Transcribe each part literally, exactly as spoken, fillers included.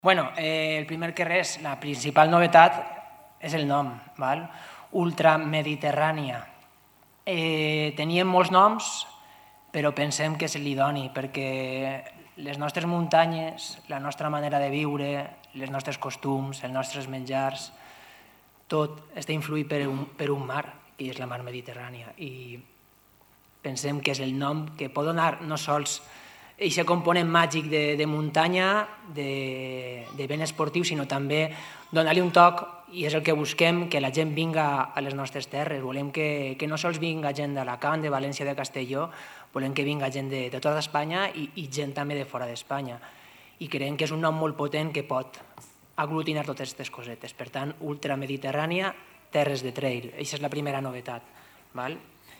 Bueno, eh, el primer que res, la principal novetat és el nom, val? Ultramediterrània. Eh, teníem molts noms, però pensem que és l'idoni, perquè les nostres muntanyes, la nostra manera de viure, els nostres costums, els nostres menjars, tot està influït per un, per un mar, que és la mar Mediterrània. I pensem que és el nom que pot donar no sols aquest component màgic de, de muntanya, de, de ben esportiu, sinó també donar-li un toc, i és el que busquem, que la gent vinga a les nostres terres. Volem que, que no sols vinga gent d'Alacant, de València, de Castelló, volem que vinga gent de, de tota Espanya i, i gent també de fora d'Espanya. I creiem que és un nom molt potent que pot aglutinar totes aquestes cosetes. Per tant, ultramediterrània, terres de trail. Aquesta és la primera novetat. Val?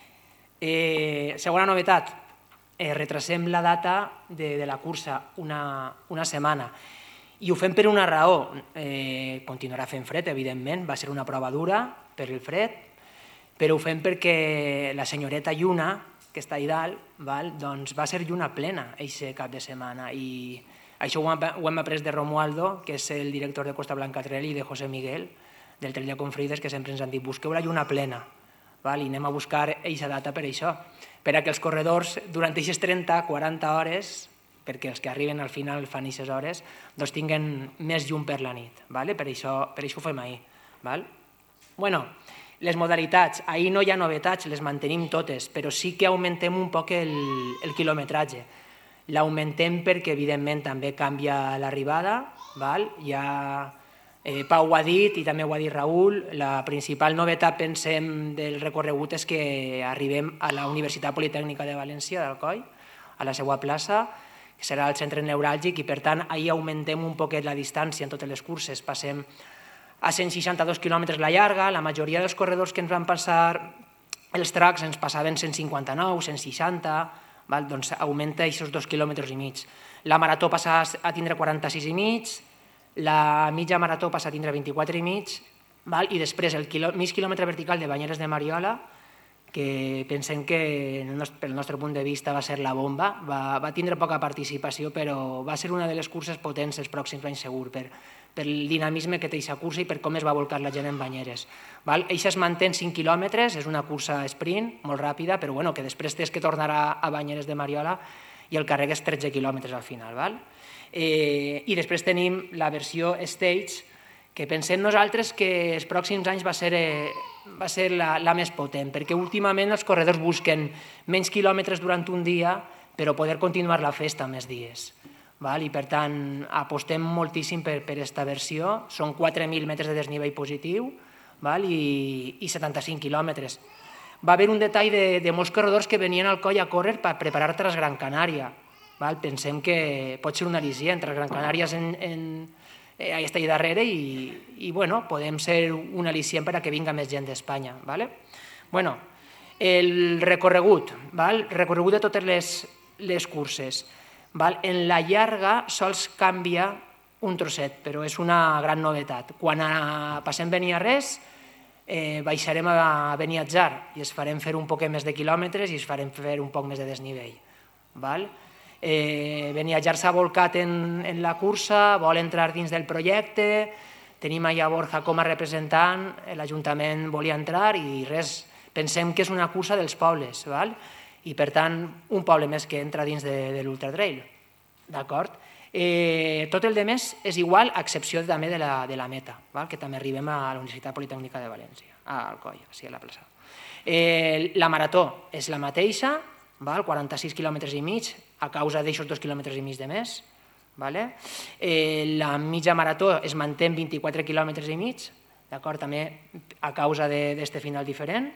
Eh, segona novetat, eh, retrasem la data de, de la cursa una, una setmana. I ho fem per una raó. Eh, continuarà fent fred, evidentment, va ser una prova dura per el fred, però ho fem perquè la senyoreta Lluna, que està allà dalt, val, doncs va ser lluna plena aquest cap de setmana. I això ho hem, ho hem après de Romualdo, que és el director de Costa Blanca Trail, i de José Miguel, del Trail de Confrides, que sempre ens han dit busqueu la lluna plena. Val? I anem a buscar aquesta data per això, per a que els corredors durant aquestes trenta a quaranta hores, perquè els que arriben al final fan aquestes hores, doncs tinguen més llum per la nit. Val? Per, això, per això ho fem ahir. Val? Bueno, les modalitats, ahir no hi ha novetats, les mantenim totes, però sí que augmentem un poc el, el quilometratge. L'augmentem perquè, evidentment, també canvia l'arribada. Hi ha... Eh, Pau ho ha dit i també ho ha dit Raül, la principal novetat, pensem, del recorregut és que arribem a la Universitat Politècnica de València d'Alcoi, a la seva plaça, que serà el centre neuràlgic, i per tant ahir augmentem un poquet la distància en totes les curses, passem a cent seixanta-dos quilòmetres la llarga, la majoria dels corredors que ens van passar els tracks ens passaven cent cinquanta-nou, cent seixanta, val? Doncs augmenta aquests dos quilòmetres i mig. La marató passa a tindre quaranta-sis i mig, la mitja marató passa a tindre vint-i-quatre i mig, val? I després el quilò, mig quilòmetre vertical de Banyeres de Mariola, que pensem que pel nostre punt de vista va ser la bomba, va, va tindre poca participació, però va ser una de les curses potents els pròxims anys segur, per, per el dinamisme que té aquesta cursa i per com es va volcar la gent en Banyeres. Val? Eixa es manté en cinc quilòmetres, és una cursa sprint, molt ràpida, però bueno, que després tens que tornar a, a Banyeres de Mariola i el càrrec és tretze quilòmetres al final. Val? Eh, I després tenim la versió Stage, que pensem nosaltres que els pròxims anys va ser, eh, va ser la, la més potent, perquè últimament els corredors busquen menys quilòmetres durant un dia, però poder continuar la festa més dies. Val? I per tant, apostem moltíssim per, per aquesta versió. Són quatre mil metres de desnivell positiu, val? I, i setanta-cinc quilòmetres. Va haver un detall de, de molts corredors que venien al coll a córrer per preparar Transgran Canària. Val? Pensem que pot ser un al·licient, Transgran Canària en, en, eh, està allà darrere i, i bueno, podem ser un al·licient per a que vinga més gent d'Espanya. Vale? Bueno, el recorregut, val? Recorregut de totes les, les curses. Val? En la llarga sols canvia un trosset, però és una gran novetat. Quan a, passem Beniarrés, eh, baixarem a Beniatjar i es farem fer un poc més de quilòmetres i es farem fer un poc més de desnivell. Val? Eh, Beniatjar s'ha volcat en, en la cursa, vol entrar dins del projecte, tenim allà Borja com a representant, l'Ajuntament volia entrar i res, pensem que és una cursa dels pobles, val? I per tant un poble més que entra dins de, de l'Ultratrail. D'acord? Eh, tot el de més és igual, a excepció també de la, de la meta, val? Que també arribem a la Universitat Politècnica de València, a Alcoi, sí, a la plaça. Eh, la marató és la mateixa, val? quaranta-sis quilòmetres i mig, a causa d'aixòs dos quilòmetres i mig de més. Vale? Eh, la mitja marató es manté en vint-i-quatre quilòmetres i mig, també a causa d'aquest final diferent.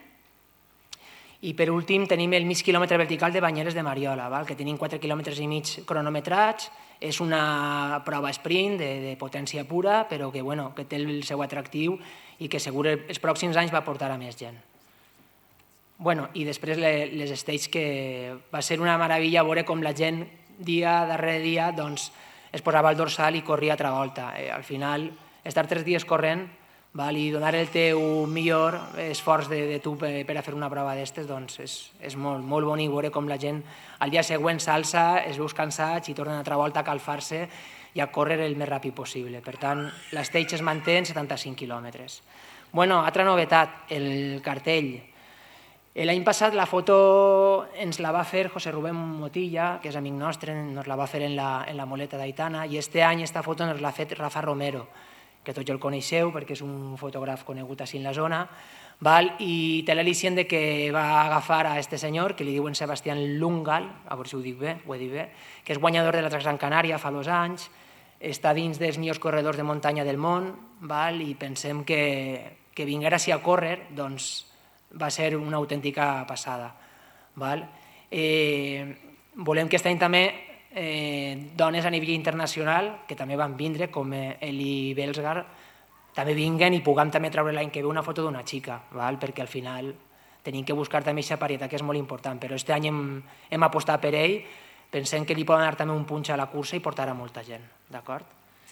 I per últim tenim el mig quilòmetre vertical de Banyeres de Mariola, val? Que tenim quatre quilòmetres i mig cronometrats, és una prova sprint de, de potència pura, però que, bueno, que té el seu atractiu i que segur els pròxims anys va portar a més gent. Bueno, i després les stages, que va ser una meravella veure com la gent dia darrere dia doncs, es posava al dorsal i corria altra volta. Eh, al final, estar tres dies corrent, val, i donar el teu millor esforç de, de tu per, per a fer una prova d'estes, doncs és, és molt, molt bonic veure com la gent al dia següent s'alça, es veus cansats i tornen altra volta a calfar-se i a córrer el més ràpid possible. Per tant, l'stage es manté en setanta-cinc quilòmetres. Bueno, altra novetat, el cartell. L'any passat la foto ens la va fer José Rubén Motilla, que és amic nostre, ens la va fer en la, en la Moleta d'Aitana, i este any esta foto ens l'ha fet Rafa Romero, que tots el coneixeu perquè és un fotògraf conegut així en la zona, val? I té l'al·licient de que va agafar a este senyor, que li diuen Sebastián Lungal, a veure si ho dic bé, ho he dit bé, que és guanyador de la Transgran Canària fa dos anys, està dins dels millors corredors de muntanya del món, val? I pensem que, que vinguera així a córrer, doncs va ser una autèntica passada. Val? Eh, volem que aquest any també eh, dones a nivell internacional, que també van vindre, com Eli Belsgar, també vinguen i puguem també treure l'any que ve una foto d'una xica, val? Perquè al final tenim que buscar també aquesta parietat, que és molt important, però aquest any hem, hem apostat per ell, pensem que li poden dar també un punx a la cursa i portar a molta gent, d'acord?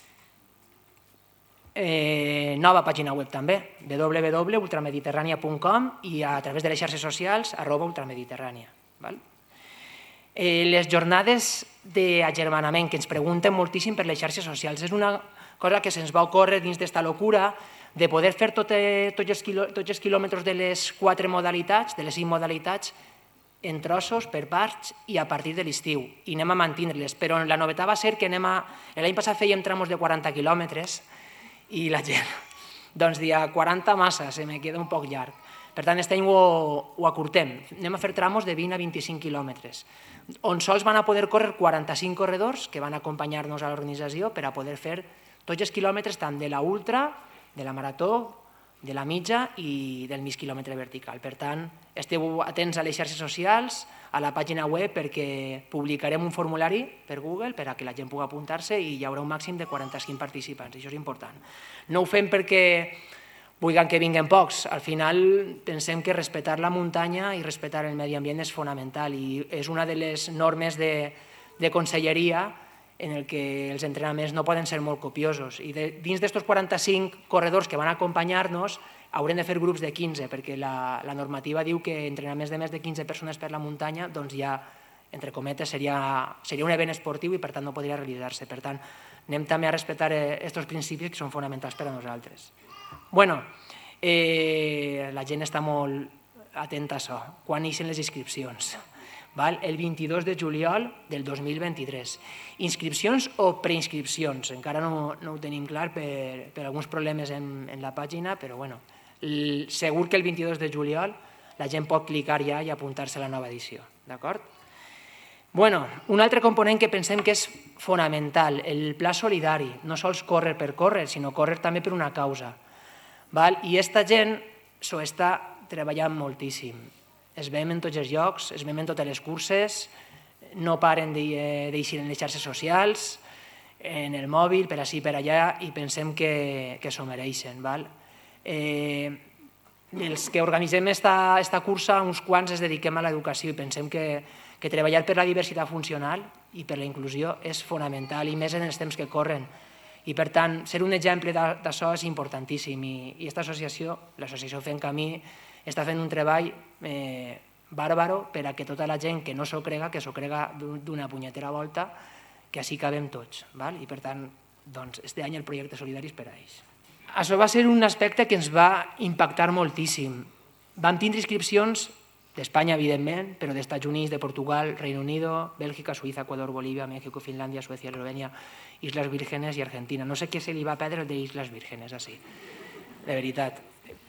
Eh, nova pàgina web també, w w w punt ultramediterrània punt com i a través de les xarxes socials arroba ultramediterrània. Val? Eh, les jornades d'agermanament, que ens pregunten moltíssim per les xarxes socials, és una cosa que se'ns va ocórrer dins d'esta locura de poder fer tot, eh, tots, els quilò, tots els quilòmetres de les quatre modalitats, de les cinc modalitats, en trossos, per parts i a partir de l'estiu. I anem a mantenir-les, però la novetat va ser que anem a... l'any passat fèiem tramos de quaranta quilòmetres i la gent, doncs dia quaranta massa, se me queda un poc llarg. Per tant, aquest any ho, ho acurtem. Anem a fer tramos de vint a vint-i-cinc quilòmetres, on sols van a poder córrer quaranta-cinc corredors que van acompanyar-nos a l'organització per a poder fer tots els quilòmetres tant de la ultra, de la marató, de la mitja i del mig quilòmetre vertical. Per tant, esteu atents a les xarxes socials, a la pàgina web, perquè publicarem un formulari per Google per a que la gent pugui apuntar-se i hi haurà un màxim de quaranta-cinc participants. Això és important. No ho fem perquè vulguem que vinguin pocs. Al final pensem que respectar la muntanya i respectar el medi ambient és fonamental i és una de les normes de, de conselleria en el que els entrenaments no poden ser molt copiosos. I de, dins d'aquests quaranta-cinc corredors que van acompanyar-nos haurem de fer grups de quinze, perquè la, la normativa diu que entrenaments de més de quinze persones per la muntanya doncs ja, entre cometes, seria, seria un event esportiu i per tant no podria realitzar-se. Per tant, anem també a respectar aquests principis que són fonamentals per a nosaltres. Bueno, eh, la gent està molt atenta a això. Quan ixen les inscripcions? Val? El vint-i-dos de juliol del dos mil vint-i-tres. Inscripcions o preinscripcions? Encara no, no ho tenim clar per, per alguns problemes en, en la pàgina, però bueno, el, segur que el vint-i-dos de juliol la gent pot clicar ja i apuntar-se a la nova edició. D'acord? Bueno, un altre component que pensem que és fonamental, el pla solidari. No sols córrer per córrer, sinó córrer també per una causa. Val? I aquesta gent s'ho està treballant moltíssim. Es veiem en tots els llocs, es veiem en totes les curses, no paren d'eixir en les xarxes socials, en el mòbil, per ací per allà, i pensem que, que s'ho mereixen. Val? Eh, els que organitzem esta, esta cursa, uns quants es dediquem a l'educació i pensem que, que treballar per la diversitat funcional i per la inclusió és fonamental, i més en els temps que corren. I per tant, ser un exemple d'això és importantíssim, i aquesta associació, l'associació Fent Camí, està fent un treball eh, bàrbaro per a que tota la gent que no s'ho crega, que s'ho crega d'una punyetera volta, que així cabem tots. Val? I per tant, doncs, este any el projecte solidari és per a ells. Això va ser un aspecte que ens va impactar moltíssim. Vam tindre inscripcions d'Espanya, evidentment, però d'Estats Units, de Portugal, Reino Unido, Bèlgica, Suïssa, Ecuador, Bolívia, Mèxic, Finlàndia, Suècia, Eslovènia, Isles Vírgenes i Argentina. No sé què se li va perdre el d'Isles Vírgenes, així, de veritat.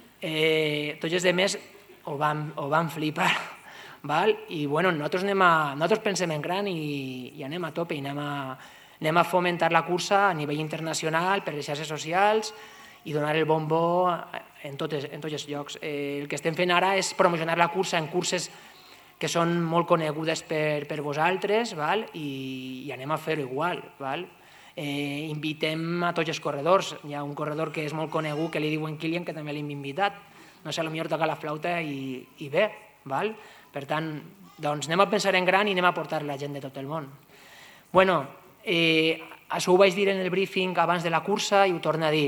Eh, tots els altres ho van, ho van flipar, val? I bueno, nosaltres, anem a, nosaltres pensem en gran i, i anem a tope, i anem a, anem a fomentar la cursa a nivell internacional per les xarxes socials i donar el bombo en, totes, en tots els llocs. Eh, el que estem fent ara és promocionar la cursa en curses que són molt conegudes per, per vosaltres, val? I, i anem a fer-ho igual. Val? Eh, invitem a tots els corredors. Hi ha un corredor que és molt conegut, que li diuen Kilian, que també l'hem invitat. No sé, potser toca la flauta i, i bé. Val? Per tant, doncs anem a pensar en gran i anem a portar la gent de tot el món. Bueno, eh, això ho vaig dir en el briefing abans de la cursa i ho torno a dir.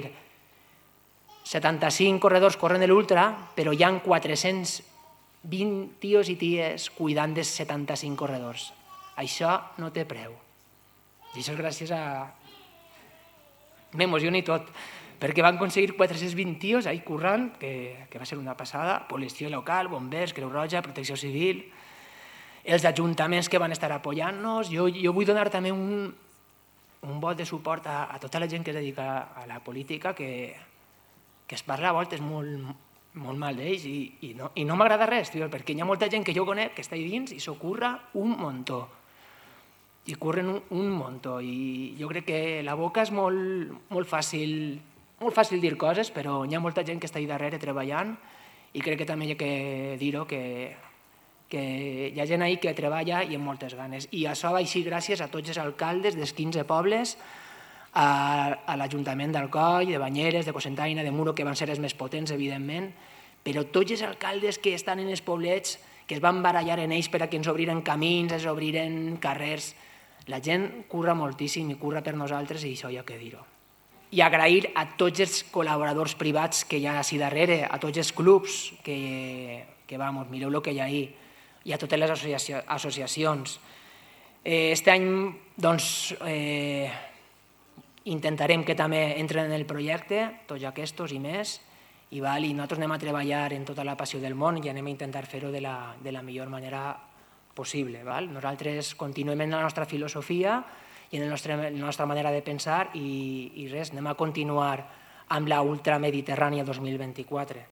setanta-cinc corredors corren de l'ultra, però hi ha quatre-cents vint tios i ties cuidant dels setanta-cinc corredors. Això no té preu. I això és gràcies a, m'emociona i tot, perquè van aconseguir quatre-cents vint tios ahí currant, que, que va ser una passada, policia local, bombers, Creu Roja, Protecció Civil, els ajuntaments que van estar apoyant-nos. Jo, jo vull donar també un, un vot de suport a, a tota la gent que es dedica a la política, que, que es parla a voltes molt, molt mal d'ells i, i no, i no m'agrada res, tio, perquè hi ha molta gent que jo conec que està ahí dins i s'ho curra un muntó. I curren un, un muntó. I jo crec que la boca és molt, molt fàcil, molt fàcil dir coses, però hi ha molta gent que està ahí darrere treballant i crec que també hi ha que dir-ho, que, que hi ha gent ahí que treballa i amb moltes ganes. I això va així gràcies a tots els alcaldes dels quinze pobles, a, a l'Ajuntament d'Alcoi, de Banyeres, de Cocentaina, de Muro, que van ser els més potents, evidentment, però tots els alcaldes que estan en els poblets, que es van barallar en ells per a que ens obriren camins, ens obriren carrers. La gent curra moltíssim i curra per nosaltres i això hi ha que dir-ho. I agrair a tots els col·laboradors privats que hi ha així darrere, a tots els clubs que, que vamos, mireu el que hi ha ahí, i a totes les associa associacions. Eh, este any, doncs, eh, intentarem que també entren en el projecte, tots aquests i més, i, val, i nosaltres anem a treballar en tota la passió del món i anem a intentar fer-ho de, la, de la millor manera possible. Val? Nosaltres continuem en la nostra filosofia i en la nostra, la nostra manera de pensar i, i res, anem a continuar amb la Ultra Mediterrània dos mil vint-i-quatre.